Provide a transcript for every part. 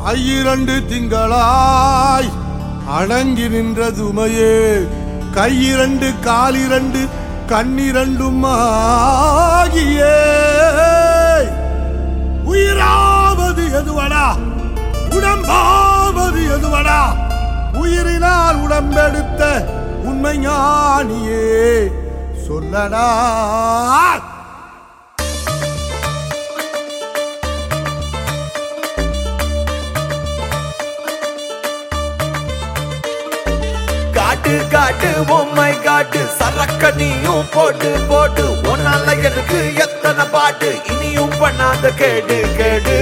ஐயிரண்டு திங்களாய் அடங்கி நின்ற துமையே கையிரண்டு காலிரண்டு கண்ணிரண்டும் ஆகியே உயிராவது எதுவடா உடம்பாவது எதுவடா உயிரினால் உடம்பெடுத்த உண்மை ஞானியே சொல்லடா காட்டு காட்டு பொம்மை காட்டு சரக்க நீயும் போட்டு போட்டு ஒன்னால எனக்கு எத்தனை பாட்டு இனியும் பண்ணாத கேடு கேடு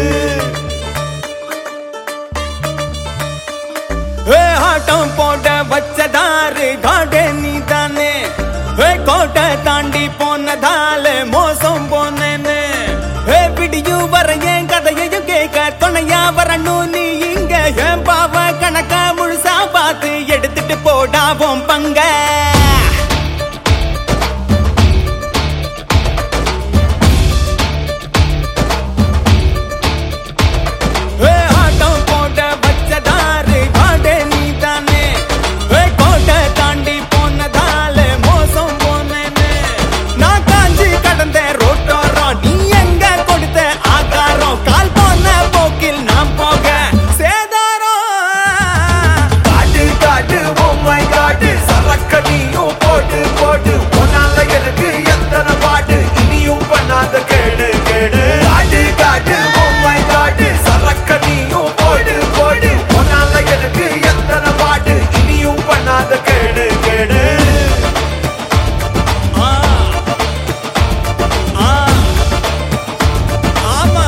ஆட்டம் போட வச்சதாரு காடே நீ தானே கோட்டை தாண்டி போனதால மோசம் போனேன்னு விடியும் வர என் கதையையும் கேட்க துணையா வரணும் நீ இங்க என் பாவ கணக்க முழுசா பார்த்து எடுத்துட்டு போடாவோம் பங்க ஆட்டம் போட வச்சதாரு காடே நீ தானே கோட்டை தாண்டி போனதால மோசம் போனேன்னு நான் காஞ்சி கடந்த ரோட்டோரம் நீ எங்க கொடுத்த ஆகாரம் கால் போன போக்கில் நான் போக சேதாரம் காட்டு காட்டு பொம்மை காட்டு சரக்க நீயும் போட்டு போட்டு ஒன்னால எனக்கு எத்தனை பாட்டு இனியும் பண்ணாத கேடு கேடு காட்டு காட்டு பொம்மை காட்டு சரக்க நீயும் போட்டு போட்டு ஒன்னால எனக்கு எத்தனை பாட்டு இனியும் பண்ணாத கேடு கேடு ஆமா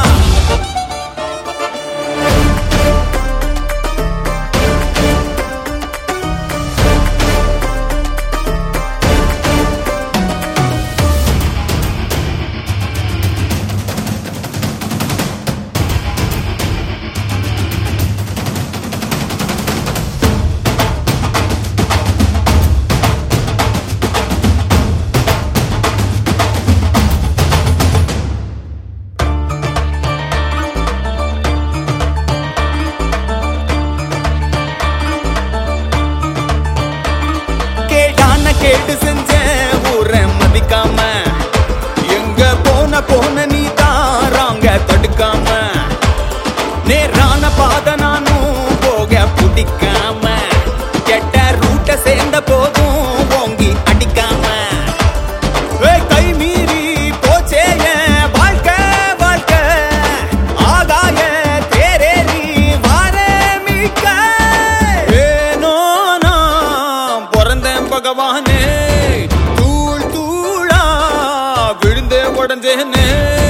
கேட்டு செஞ்ச ஊரை மதிக்காம எங்க போன நீ தாராங்க தடுக்காம நேரான பாத நானும் போக பிடிக்காம கெட்ட ரூட்ட சேர்ந்த போதும் ஓங்கி அடிக்காம கை மீறி போச்சே வாழ்க்கை வாழ்க்கை ஆகாய தேரேறி வாரே மிக்க ஏனோ நான் பிறந்தேன் பகவானே தூள் தூளா விழுந்தே உடஞ்சேனே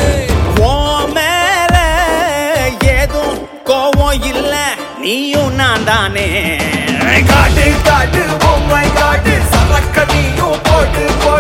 மேல ஏதும் கோவம் இல்ல நீயும் நான் தானே காட்டு காட்டு பொம்மை காட்டு சரக்க நீயும் போட்டு